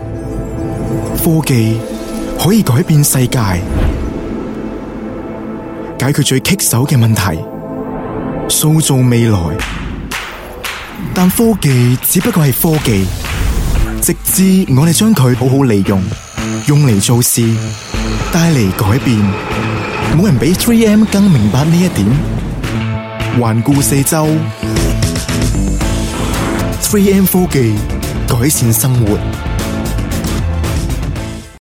科技可以改變世界，解決最棘手嘅問題，塑造未來。但科技只不過係科技，直至我哋將佢好好利用，用嚟做事，帶嚟改變。冇人比 3M 更明白呢一點。環顧四周， 3M 科技改善生活。